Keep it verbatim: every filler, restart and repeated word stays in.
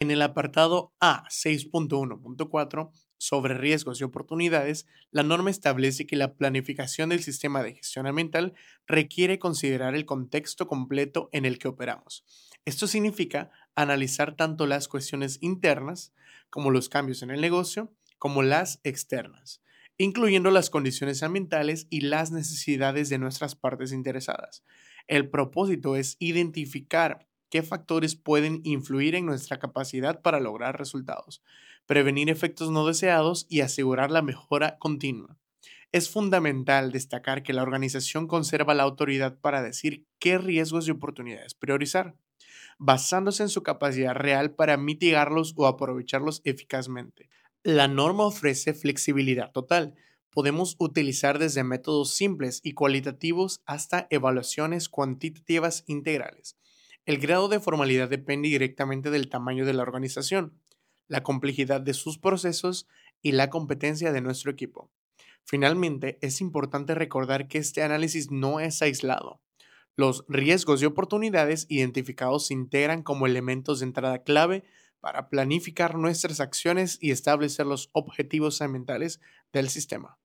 En el apartado A seis punto uno punto cuatro sobre riesgos y oportunidades, la norma establece que la planificación del sistema de gestión ambiental requiere considerar el contexto completo en el que operamos. Esto significa analizar tanto las cuestiones internas, como los cambios en el negocio, como las externas, incluyendo las condiciones ambientales y las necesidades de nuestras partes interesadas. El propósito es identificar qué factores pueden influir en nuestra capacidad para lograr resultados, prevenir efectos no deseados y asegurar la mejora continua. Es fundamental destacar que la organización conserva la autoridad para decir qué riesgos y oportunidades priorizar, basándose en su capacidad real para mitigarlos o aprovecharlos eficazmente. La norma ofrece flexibilidad total. Podemos utilizar desde métodos simples y cualitativos hasta evaluaciones cuantitativas integrales. El grado de formalidad depende directamente del tamaño de la organización, la complejidad de sus procesos y la competencia de nuestro equipo. Finalmente, es importante recordar que este análisis no es aislado. Los riesgos y oportunidades identificados se integran como elementos de entrada clave para planificar nuestras acciones y establecer los objetivos ambientales del sistema.